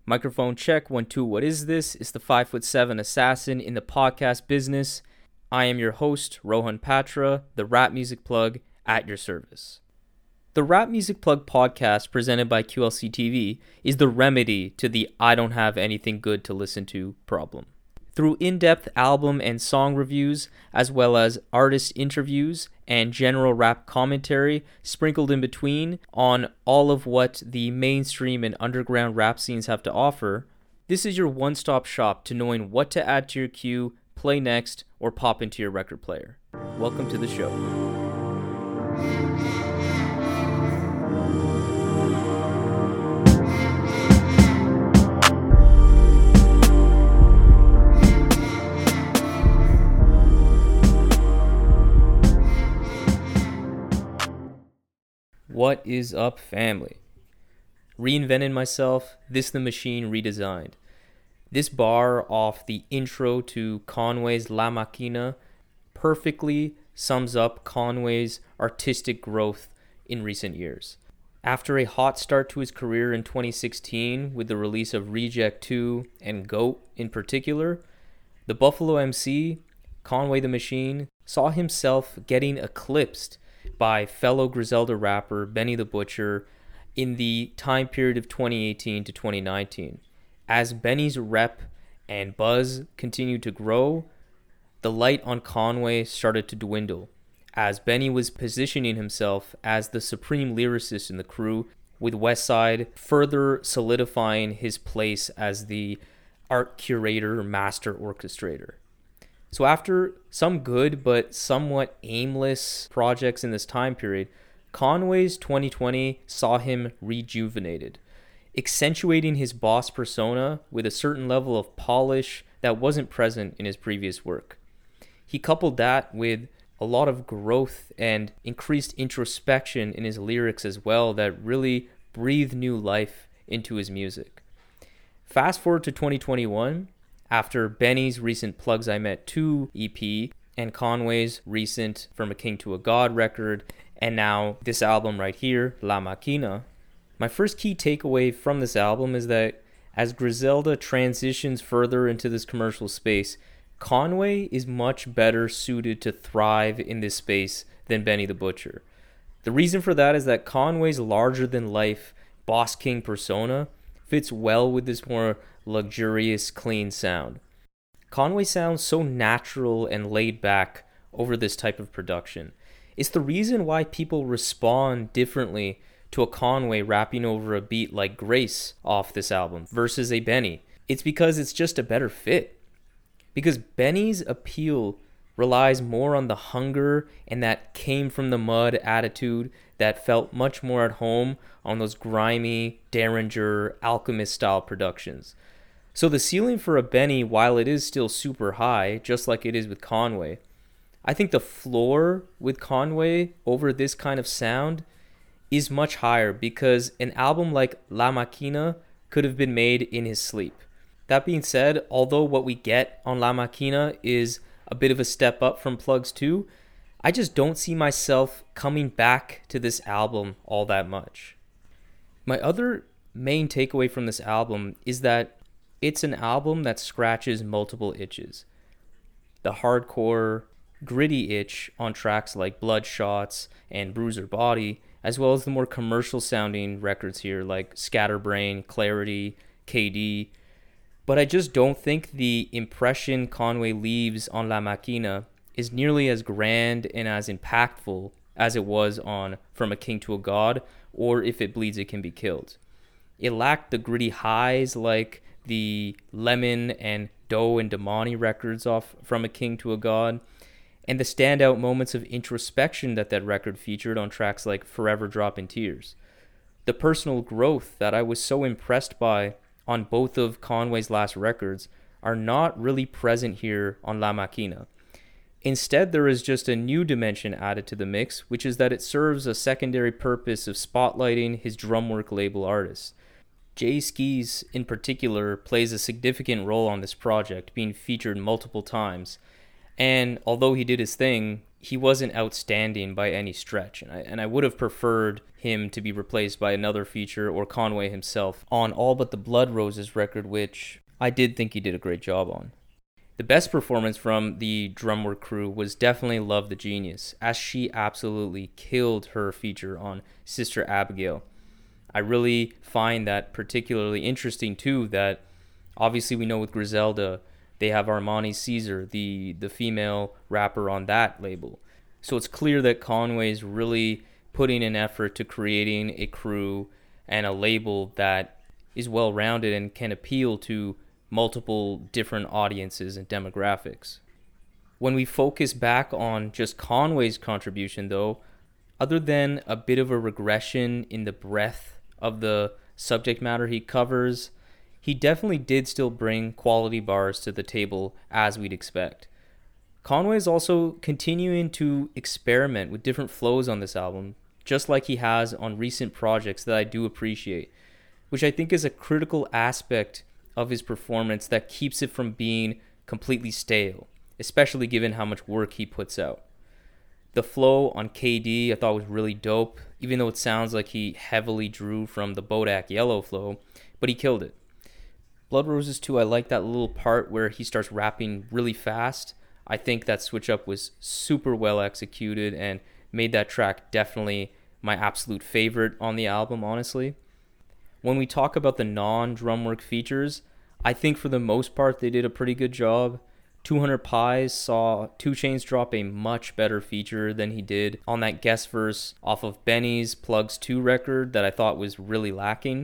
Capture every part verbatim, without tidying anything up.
Microphone check, one, two, what is this? It's the five foot seven assassin in the podcast business. I am your host, Rohan Patra, the Rap Music Plug at your service. The Rap Music Plug podcast presented by Q L C T V is the remedy to the I don't have anything good to listen to problem. Through in-depth album and song reviews, as well as artist interviews and general rap commentary sprinkled in between on all of what the mainstream and underground rap scenes have to offer, this is your one-stop shop to knowing what to add to your queue, play next, or pop into your record player. Welcome to the show. What is up, family? Reinvented myself, this the machine redesigned. This bar off the intro to Conway's La Maquina perfectly sums up Conway's artistic growth in recent years. After a hot start to his career in twenty sixteen with the release of Reject two and GOAT in particular, the Buffalo M C, Conway the Machine, saw himself getting eclipsed by fellow Griselda rapper Benny the Butcher in the time period of twenty eighteen to twenty nineteen. As Benny's rep and buzz continued to grow, the light on Conway started to dwindle, as Benny was positioning himself as the supreme lyricist in the crew, with Westside further solidifying his place as the art curator, master orchestrator. So after some good but somewhat aimless projects in this time period, Conway's twenty twenty saw him rejuvenated, accentuating his boss persona with a certain level of polish that wasn't present in his previous work. He coupled that with a lot of growth and increased introspection in his lyrics as well that really breathed new life into his music. Fast forward to twenty twenty-one, after Benny's recent Plugs I Met two E P and Conway's recent From a King to a God record, and now this album right here, La Maquina, my first key takeaway from this album is that as Griselda transitions further into this commercial space, Conway is much better suited to thrive in this space than Benny the Butcher. The reason for that is that Conway's larger-than-life Boss King persona fits well with this more luxurious, clean sound. Conway sounds so natural and laid back over this type of production. It's the reason why people respond differently to a Conway rapping over a beat like Grace off this album versus a Benny. It's because it's just a better fit. Because Benny's appeal relies more on the hunger and that came from the mud attitude that felt much more at home on those grimy Derringer Alchemist style productions. So the ceiling for a Benny, while it is still super high, just like it is with Conway, I think the floor with Conway over this kind of sound is much higher because an album like La Maquina could have been made in his sleep. That being said, although what we get on La Maquina is a bit of a step up from Plugs two, I just don't see myself coming back to this album all that much. My other main takeaway from this album is that it's an album that scratches multiple itches. The hardcore, gritty itch on tracks like Bloodshots and Bruiser Body, as well as the more commercial sounding records here like Scatterbrain, Clarity, K D. But I just don't think the impression Conway leaves on La Maquina is nearly as grand and as impactful as it was on From a King to a God or If It Bleeds It Can Be Killed. It lacked the gritty highs like the Lemon and Doe and Damani records off From a King to a God, and the standout moments of introspection that that record featured on tracks like Forever Dropping Tears. The personal growth that I was so impressed by on both of Conway's last records are not really present here on La Maquina. Instead, there is just a new dimension added to the mix, which is that it serves a secondary purpose of spotlighting his drumwork label artists. Jay Skis, in particular, plays a significant role on this project, being featured multiple times. And although he did his thing, he wasn't outstanding by any stretch, and I, and I would have preferred him to be replaced by another feature or Conway himself on all but the Blood Roses record, which I did think he did a great job on. The best performance from the drumwork crew was definitely Love the Genius, as she absolutely killed her feature on Sister Abigail. I really find that particularly interesting too, that obviously we know with Griselda, they have Armani Caesar, the, the female rapper on that label. So it's clear that Conway's really putting an effort to creating a crew and a label that is well-rounded and can appeal to multiple different audiences and demographics. When we focus back on just Conway's contribution, though, other than a bit of a regression in the breadth of the subject matter he covers, he definitely did still bring quality bars to the table as we'd expect. Conway is also continuing to experiment with different flows on this album, just like he has on recent projects that I do appreciate, which I think is a critical aspect of his performance that keeps it from being completely stale, especially given how much work he puts out. The flow on K D I thought was really dope, even though it sounds like he heavily drew from the Bodak Yellow flow, but he killed it. Blood Roses two, I like that little part where he starts rapping really fast. I think that switch up was super well executed and made that track definitely my absolute favorite on the album, honestly. When we talk about the non-drumwork features, I think for the most part they did a pretty good job. two hundred Pies saw two Chainz drop a much better feature than he did on that guest verse off of Benny's Plugs two record that I thought was really lacking.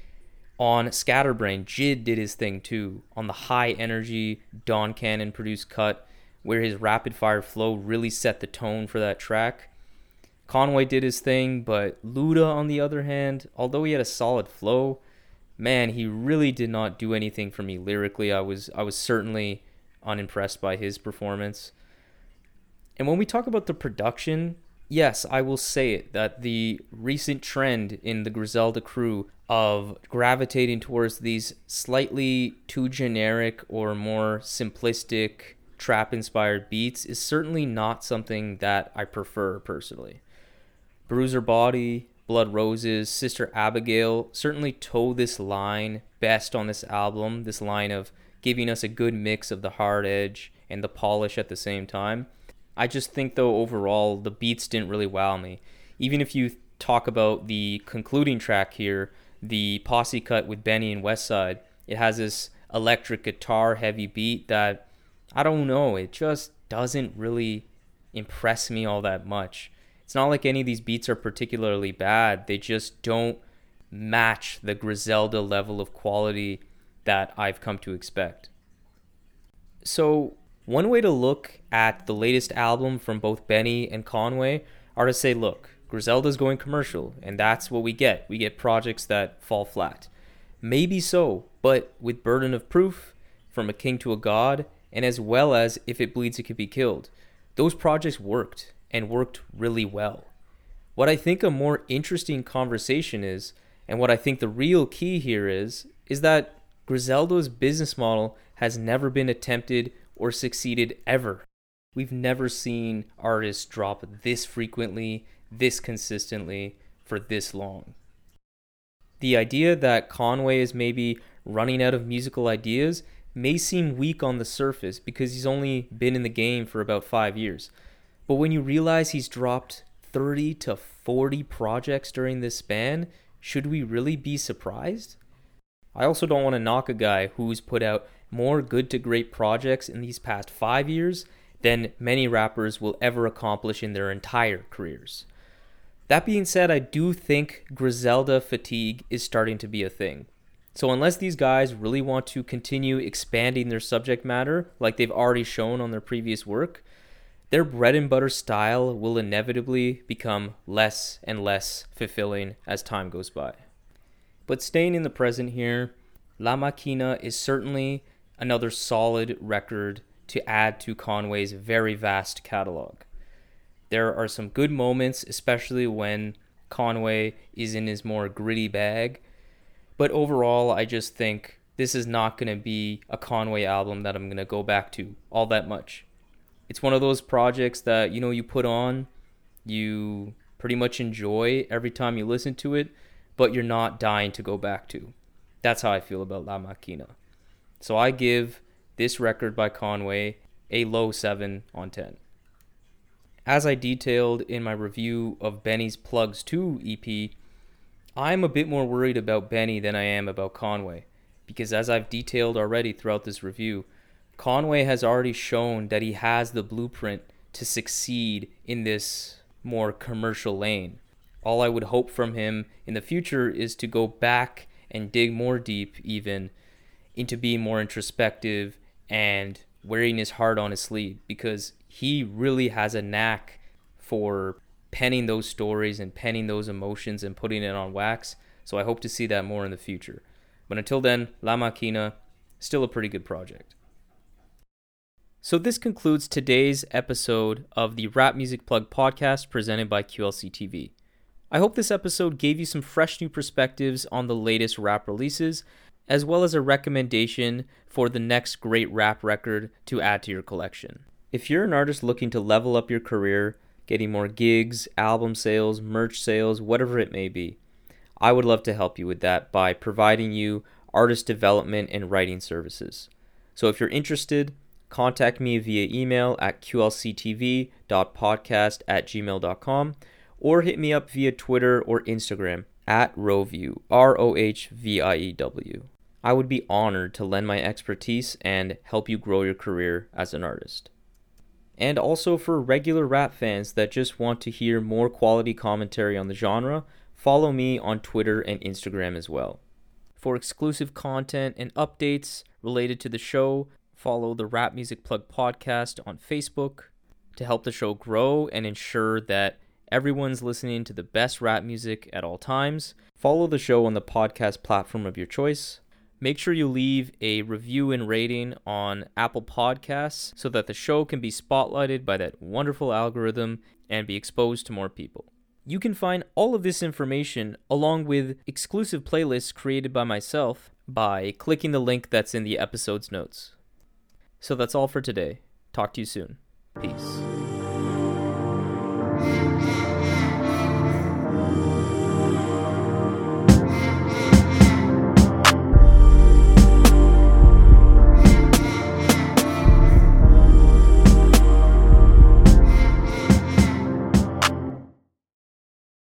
On Scatterbrain, Jid did his thing too, on the high-energy Don Cannon produced cut, where his rapid-fire flow really set the tone for that track. Conway did his thing, but Luda, on the other hand, although he had a solid flow, man, he really did not do anything for me lyrically. I was I was certainly unimpressed by his performance. And when we talk about the production, yes, I will say it, that the recent trend in the Griselda crew of gravitating towards these slightly too generic or more simplistic trap-inspired beats is certainly not something that I prefer personally. Bruiser Body, Blood Roses, Sister Abigail certainly toe this line best on this album, this line of giving us a good mix of the hard edge and the polish at the same time. I just think, though, overall, the beats didn't really wow me. Even if you talk about the concluding track here, the posse cut with Benny and Westside, it has this electric guitar heavy beat that, I don't know, it just doesn't really impress me all that much. It's not like any of these beats are particularly bad. They just don't match the Griselda level of quality that I've come to expect. So one way to look at the latest album from both Benny and Conway are to say, look, Griselda's going commercial, and that's what we get. We get projects that fall flat. Maybe so, but with Burden of Proof, From a King to a God, and as well as If It Bleeds It Could Be Killed, those projects worked, and worked really well. What I think a more interesting conversation is, and what I think the real key here is, is that Griselda's business model has never been attempted or succeeded ever. We've never seen artists drop this frequently, this consistently, for this long. The idea that Conway is maybe running out of musical ideas may seem weak on the surface because he's only been in the game for about five years. But when you realize he's dropped thirty to forty projects during this span, should we really be surprised? I also don't want to knock a guy who's put out more good to great projects in these past five years than many rappers will ever accomplish in their entire careers. That being said, I do think Griselda fatigue is starting to be a thing. So unless these guys really want to continue expanding their subject matter like they've already shown on their previous work, their bread and butter style will inevitably become less and less fulfilling as time goes by. But staying in the present here, La Maquina is certainly another solid record to add to Conway's very vast catalog. There are some good moments, especially when Conway is in his more gritty bag, but overall, I just think this is not going to be a Conway album that I'm going to go back to all that much. It's one of those projects that, you know, you put on, you pretty much enjoy every time you listen to it, but you're not dying to go back to. That's how I feel about La Machina. So I give this record by Conway a low seven on ten. As I detailed in my review of Benny's Plugs two E P, I'm a bit more worried about Benny than I am about Conway, because as I've detailed already throughout this review, Conway has already shown that he has the blueprint to succeed in this more commercial lane. All I would hope from him in the future is to go back and dig more deep even into being more introspective and wearing his heart on his sleeve, because he really has a knack for penning those stories and penning those emotions and putting it on wax. So I hope to see that more in the future. But until then, La Machina, still a pretty good project. So this concludes today's episode of the Rap Music Plug podcast presented by Q L C T V. I hope this episode gave you some fresh new perspectives on the latest rap releases, as well as a recommendation for the next great rap record to add to your collection. If you're an artist looking to level up your career, getting more gigs, album sales, merch sales, whatever it may be, I would love to help you with that by providing you artist development and writing services. So if you're interested, contact me via email at q l c t v dot podcast at gmail dot com or hit me up via Twitter or Instagram at Rohview, R O H V I E W. I would be honored to lend my expertise and help you grow your career as an artist. And also for regular rap fans that just want to hear more quality commentary on the genre, follow me on Twitter and Instagram as well. For exclusive content and updates related to the show, follow the Rap Music Plug podcast on Facebook to help the show grow and ensure that everyone's listening to the best rap music at all times. Follow the show on the podcast platform of your choice. Make sure you leave a review and rating on Apple Podcasts so that the show can be spotlighted by that wonderful algorithm and be exposed to more people. You can find all of this information along with exclusive playlists created by myself by clicking the link that's in the episode's notes. So that's all for today. Talk to you soon. Peace.